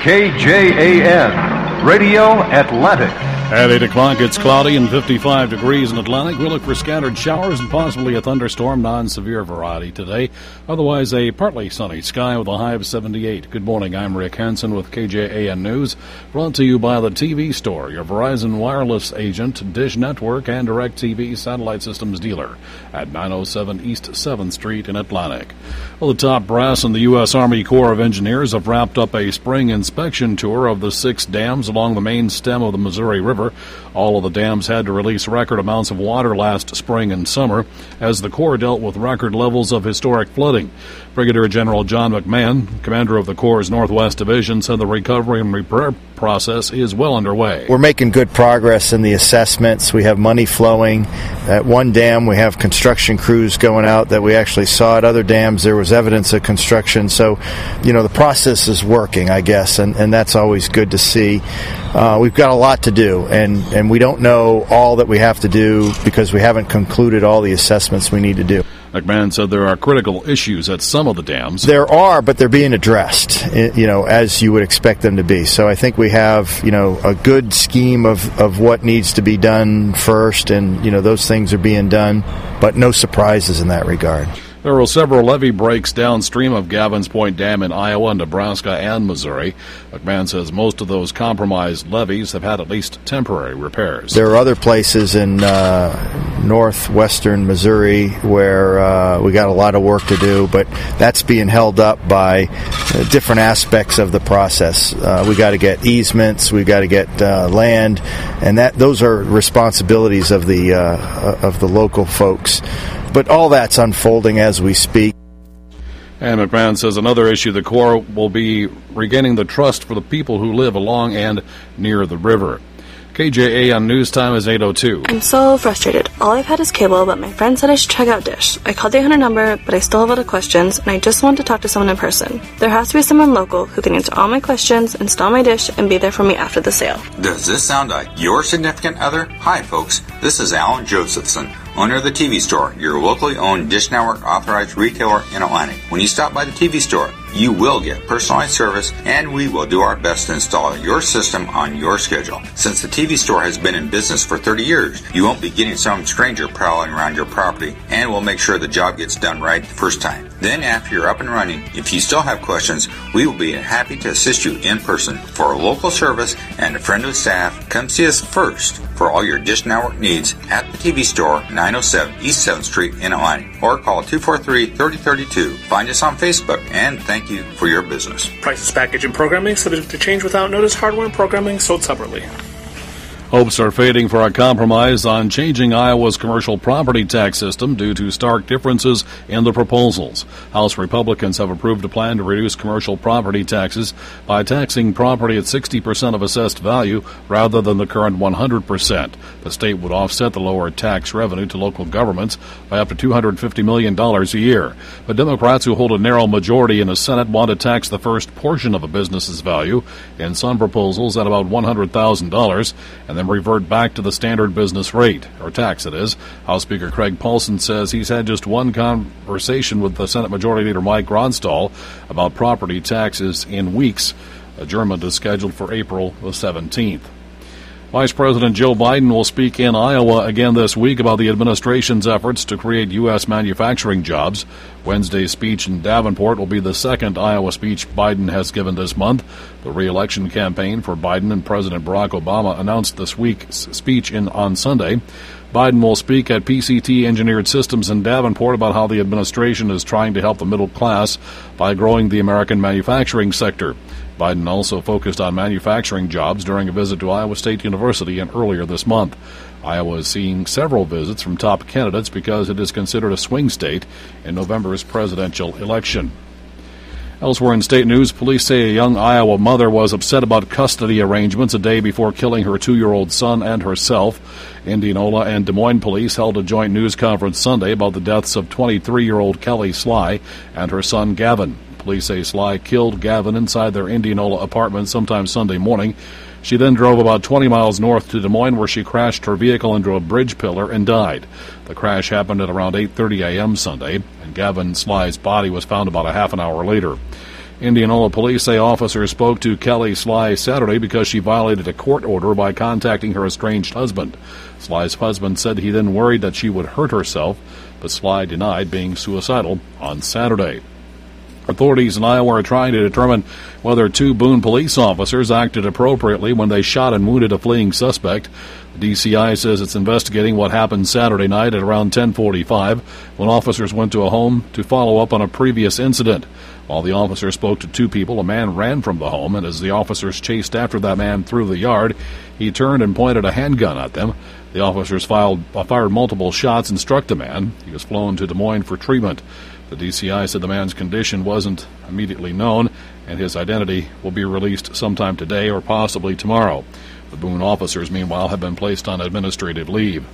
KJAN, Radio Atlantic. At 8 o'clock, it's cloudy and 55 degrees in Atlantic. We look for scattered showers and possibly a thunderstorm, non-severe variety today. Otherwise, a partly sunny sky with a high of 78. Good morning, I'm Rick Hansen with KJAN News, brought to you by the TV Store, your Verizon wireless agent, Dish Network, and DirecTV satellite systems dealer at 907 East 7th Street in Atlantic. Well, the top brass in the U.S. Army Corps of Engineers have wrapped up a spring inspection tour of the 6 dams along the main stem of the Missouri River. All of the dams had to release record amounts of water last spring and summer as the Corps dealt with record levels of historic flooding. Brigadier General John McMahon, commander of the Corps' Northwest Division, said the recovery and repair process is well underway. We're making good progress in the assessments. We have money flowing. At one dam, we have construction crews going out that we actually saw. At other dams, there was evidence of construction. So, the process is working, I guess, and that's always good to see. We've got a lot to do, and we don't know all that we have to do because we haven't concluded all the assessments we need to do. McMahon said there are critical issues at some of the dams. There are, but they're being addressed, as you would expect them to be. So I think we have, a good scheme of what needs to be done first, and, those things are being done, but no surprises in that regard. There were several levee breaks downstream of Gavin's Point Dam in Iowa, Nebraska, and Missouri. McMahon says most of those compromised levees have had at least temporary repairs. There are other places in northwestern Missouri where we got a lot of work to do, but that's being held up by different aspects of the process. We got to get easements, we got to get land, and those are responsibilities of the local folks. But all that's unfolding as we speak. And McMahon says another issue, the Corps will be regaining the trust for the people who live along and near the river. KJAN News Time is 8:02. I'm so frustrated. All I've had is cable, but my friend said I should check out Dish. I called the 800 number, but I still have a lot of questions, and I just want to talk to someone in person. There has to be someone local who can answer all my questions, install my dish, and be there for me after the sale. Does this sound like your significant other? Hi, folks. This is Alan Josephson, owner of the TV Store, your locally owned Dish Network authorized retailer in Atlantic. When you stop by the TV Store, you will get personalized service, and we will do our best to install your system on your schedule. Since the TV Store has been in business for 30 years, you won't be getting some stranger prowling around your property, and we'll make sure the job gets done right the first time. Then, after you're up and running, if you still have questions, we will be happy to assist you in person. For local service and a friendly staff, come see us first for all your Dish Network needs at the TV Store, 907 East 7th Street in Atlantic, or call 243-3032. Find us on Facebook, and thank you for your business. Prices, package, and programming subject to change without notice. Hardware and programming sold separately. Hopes are fading for a compromise on changing Iowa's commercial property tax system due to stark differences in the proposals. House Republicans have approved a plan to reduce commercial property taxes by taxing property at 60% of assessed value rather than the current 100%. The state would offset the lower tax revenue to local governments by up to $250 million a year. But Democrats who hold a narrow majority in the Senate want to tax the first portion of a business's value, in some proposals at about $100,000, and then revert back to the standard business rate, or tax it is. House Speaker Craig Paulson says he's had just one conversation with the Senate Majority Leader Mike Ronstall about property taxes in weeks. Adjournment is scheduled for April the 17th. Vice President Joe Biden will speak in Iowa again this week about the administration's efforts to create U.S. manufacturing jobs. Wednesday's speech in Davenport will be the second Iowa speech Biden has given this month. The re-election campaign for Biden and President Barack Obama announced this week's speech on Sunday. Biden will speak at PCT Engineered Systems in Davenport about how the administration is trying to help the middle class by growing the American manufacturing sector. Biden also focused on manufacturing jobs during a visit to Iowa State University earlier this month. Iowa is seeing several visits from top candidates because it is considered a swing state in November's presidential election. Elsewhere in state news, police say a young Iowa mother was upset about custody arrangements a day before killing her 2-year-old son and herself. Indianola and Des Moines police held a joint news conference Sunday about the deaths of 23-year-old Kelly Sly and her son Gavin. Police say Sly killed Gavin inside their Indianola apartment sometime Sunday morning. She then drove about 20 miles north to Des Moines, where she crashed her vehicle into a bridge pillar and died. The crash happened at around 8:30 a.m. Sunday, and Gavin Sly's body was found about a half an hour later. Indianola police say officers spoke to Kelly Sly Saturday because she violated a court order by contacting her estranged husband. Sly's husband said he then worried that she would hurt herself, but Sly denied being suicidal on Saturday. Authorities in Iowa are trying to determine whether 2 Boone police officers acted appropriately when they shot and wounded a fleeing suspect. The DCI says it's investigating what happened Saturday night at around 10:45 when officers went to a home to follow up on a previous incident. While the officers spoke to 2 people, a man ran from the home, and as the officers chased after that man through the yard, he turned and pointed a handgun at them. The officers fired multiple shots and struck the man. He was flown to Des Moines for treatment. The DCI said the man's condition wasn't immediately known, and his identity will be released sometime today or possibly tomorrow. The Boone officers, meanwhile, have been placed on administrative leave.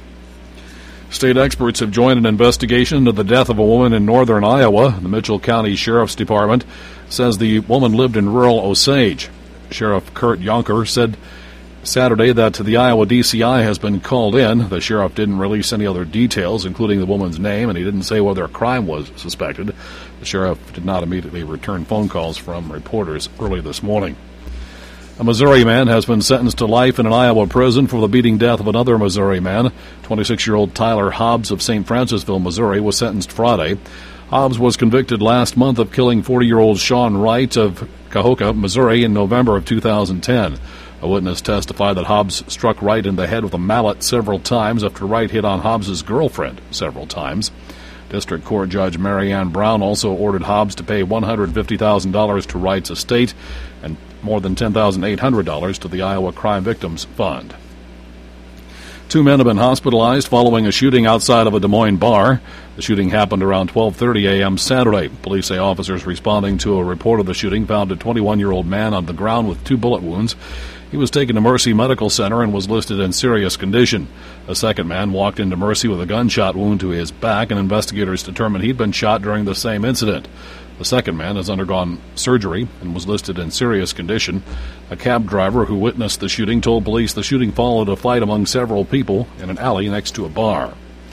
State experts have joined an investigation into the death of a woman in northern Iowa. The Mitchell County Sheriff's Department says the woman lived in rural Osage. Sheriff Kurt Yonker said Saturday that the Iowa DCI has been called in. The sheriff didn't release any other details, including the woman's name, and he didn't say whether a crime was suspected. The sheriff did not immediately return phone calls from reporters early this morning. A Missouri man has been sentenced to life in an Iowa prison for the beating death of another Missouri man. 26-year-old Tyler Hobbs of St. Francisville, Missouri, was sentenced Friday. Hobbs was convicted last month of killing 40-year-old Sean Wright of Cahokia, Missouri, in November of 2010. A witness testified that Hobbs struck Wright in the head with a mallet several times after Wright hit on Hobbs' girlfriend several times. District Court Judge Mary Ann Brown also ordered Hobbs to pay $150,000 to Wright's estate and more than $10,800 to the Iowa Crime Victims Fund. 2 men have been hospitalized following a shooting outside of a Des Moines bar. The shooting happened around 12:30 a.m. Saturday. Police say officers responding to a report of the shooting found a 21-year-old man on the ground with 2 bullet wounds. He was taken to Mercy Medical Center and was listed in serious condition. A second man walked into Mercy with a gunshot wound to his back, and investigators determined he'd been shot during the same incident. The second man has undergone surgery and was listed in serious condition. A cab driver who witnessed the shooting told police the shooting followed a fight among several people in an alley next to a bar.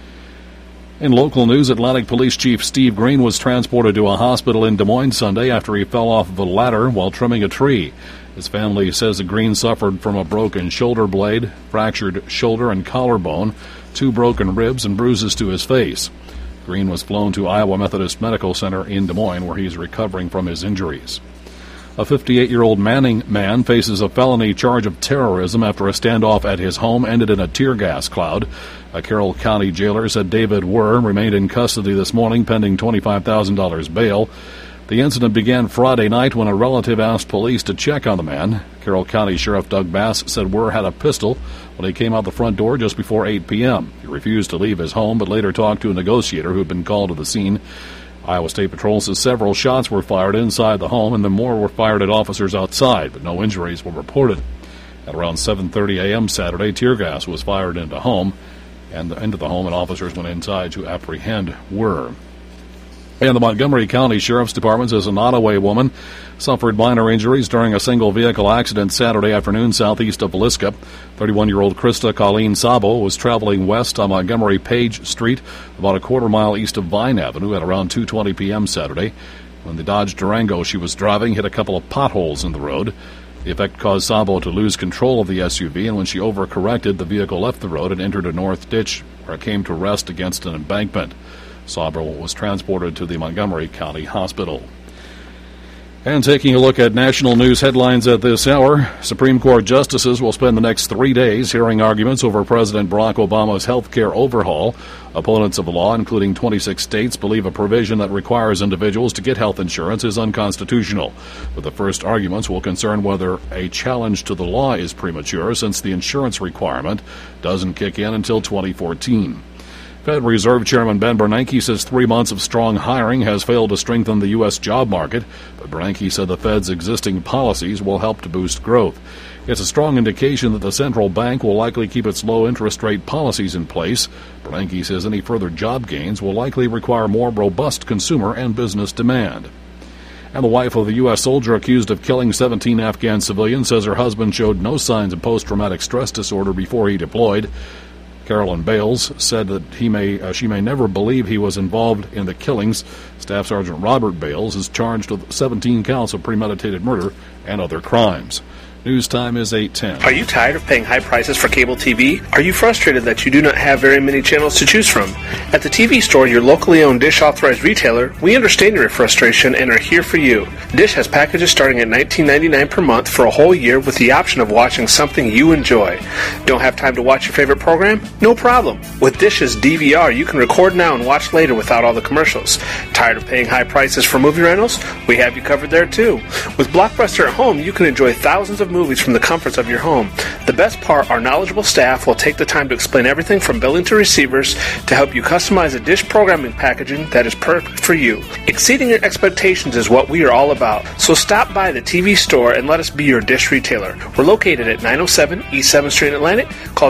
In local news, Atlantic Police Chief Steve Green was transported to a hospital in Des Moines Sunday after he fell off of a ladder while trimming a tree. His family says that Green suffered from a broken shoulder blade, fractured shoulder and collarbone, 2 broken ribs, and bruises to his face. Green was flown to Iowa Methodist Medical Center in Des Moines, where he's recovering from his injuries. A 58-year-old Manning man faces a felony charge of terrorism after a standoff at his home ended in a tear gas cloud. A Carroll County jailer said David Wurr remained in custody this morning pending $25,000 bail. The incident began Friday night when a relative asked police to check on the man. Carroll County Sheriff Doug Bass said Wurr had a pistol when he came out the front door just before 8 p.m. He refused to leave his home, but later talked to a negotiator who had been called to the scene. Iowa State Patrol says several shots were fired inside the home and then more were fired at officers outside, but no injuries were reported. At around 7:30 a.m. Saturday, tear gas was fired into the home, and officers went inside to apprehend Wurr. And the Montgomery County Sheriff's Department says an Ottaway woman suffered minor injuries during a single-vehicle accident Saturday afternoon southeast of Villisca. 31-year-old Krista Colleen Sabo was traveling west on Montgomery Page Street about a quarter-mile east of Vine Avenue at around 2:20 p.m. Saturday when the Dodge Durango she was driving hit a couple of potholes in the road. The effect caused Sabo to lose control of the SUV, and when she overcorrected, the vehicle left the road and entered a north ditch where it came to rest against an embankment. Sabo was transported to the Montgomery County Hospital. And taking a look at national news headlines at this hour, Supreme Court justices will spend the next 3 days hearing arguments over President Barack Obama's health care overhaul. Opponents of the law, including 26 states, believe a provision that requires individuals to get health insurance is unconstitutional. But the first arguments will concern whether a challenge to the law is premature, since the insurance requirement doesn't kick in until 2014. Fed Reserve Chairman Ben Bernanke says 3 months of strong hiring has failed to strengthen the U.S. job market, but Bernanke said the Fed's existing policies will help to boost growth. It's a strong indication that the central bank will likely keep its low interest rate policies in place. Bernanke says any further job gains will likely require more robust consumer and business demand. And the wife of a U.S. soldier accused of killing 17 Afghan civilians says her husband showed no signs of post-traumatic stress disorder before he deployed. Carolyn Bales said that she may never believe he was involved in the killings. Staff Sergeant Robert Bales is charged with 17 counts of premeditated murder and other crimes. News time is 8:10. Are you tired of paying high prices for cable TV? Are you frustrated that you do not have very many channels to choose from? At the TV Store, your locally owned Dish authorized retailer, we understand your frustration and are here for you. Dish has packages starting at $19.99 per month for a whole year with the option of watching something you enjoy. Don't have time to watch your favorite program? No problem. With Dish's DVR, you can record now and watch later without all the commercials. Tired of paying high prices for movie rentals? We have you covered there too. With Blockbuster at Home, you can enjoy thousands of movies from the comforts of your home. The best part, our knowledgeable staff will take the time to explain everything from billing to receivers to help you customize a Dish programming packaging that is perfect for you. Exceeding your expectations is what we are all about. So stop by the TV Store and let us be your Dish retailer. We're located at 907 East 7th Street in Atlantic. Call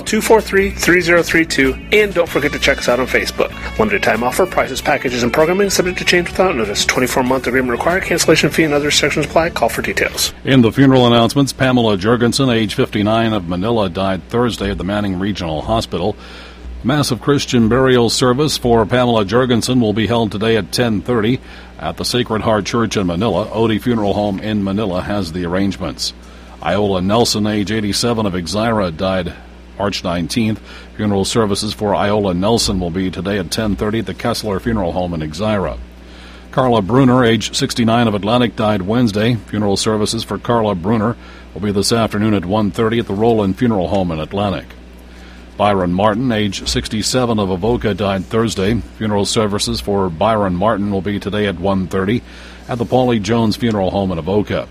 243-3032 and don't forget to check us out on Facebook. Limited time offer, prices, packages, and programming subject to change without notice. 24-month agreement required. Cancellation fee and other restrictions apply. Call for details. In the funeral announcements, Pamela Jurgensen, age 59, of Manila, died Thursday at the Manning Regional Hospital. Massive Christian burial service for Pamela Jurgensen will be held today at 10:30 at the Sacred Heart Church in Manila. Odie Funeral Home in Manila has the arrangements. Iola Nelson, age 87, of Exira, died March 19th. Funeral services for Iola Nelson will be today at 10:30 at the Kessler Funeral Home in Exira. Carla Bruner, age 69, of Atlantic, died Wednesday. Funeral services for Carla Bruner will be this afternoon at 1:30 at the Roland Funeral Home in Atlantic. Byron Martin, age 67, of Avoca, died Thursday. Funeral services for Byron Martin will be today at 1:30 at the Paulie Jones Funeral Home in Avoca.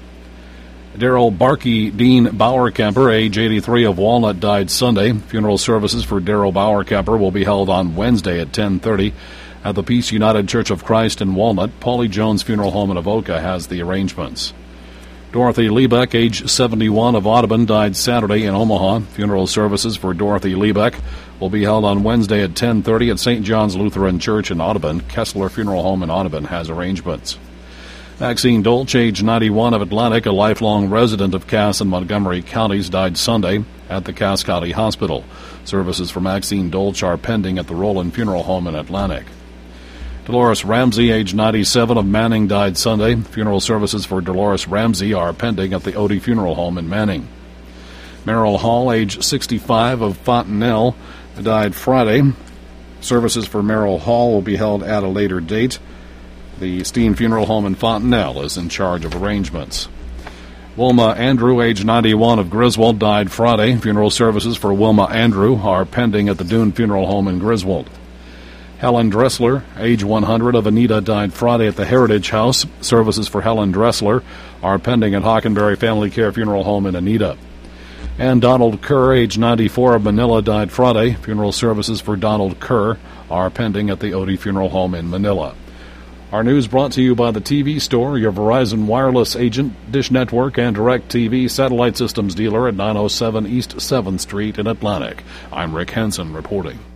Daryl Barkey Dean Bauerkemper, age 83, of Walnut, died Sunday. Funeral services for Daryl Bauerkemper will be held on Wednesday at 10:30 at the Peace United Church of Christ in Walnut. Paulie Jones Funeral Home in Avoca has the arrangements. Dorothy Liebeck, age 71, of Audubon, died Saturday in Omaha. Funeral services for Dorothy Liebeck will be held on Wednesday at 10:30 at St. John's Lutheran Church in Audubon. Kessler Funeral Home in Audubon has arrangements. Maxine Dolch, age 91, of Atlantic, a lifelong resident of Cass and Montgomery counties, died Sunday at the Cass County Hospital. Services for Maxine Dolch are pending at the Roland Funeral Home in Atlantic. Dolores Ramsey, age 97, of Manning, died Sunday. Funeral services for Dolores Ramsey are pending at the Odie Funeral Home in Manning. Merrill Hall, age 65, of Fontenelle, died Friday. Services for Merrill Hall will be held at a later date. The Steen Funeral Home in Fontenelle is in charge of arrangements. Wilma Andrew, age 91, of Griswold, died Friday. Funeral services for Wilma Andrew are pending at the Dune Funeral Home in Griswold. Helen Dressler, age 100, of Anita, died Friday at the Heritage House. Services for Helen Dressler are pending at Hockenberry Family Care Funeral Home in Anita. And Donald Kerr, age 94, of Manila, died Friday. Funeral services for Donald Kerr are pending at the Odie Funeral Home in Manila. Our news brought to you by the TV Store, your Verizon wireless agent, Dish Network, and DirecTV satellite systems dealer at 907 East 7th Street in Atlantic. I'm Rick Henson reporting.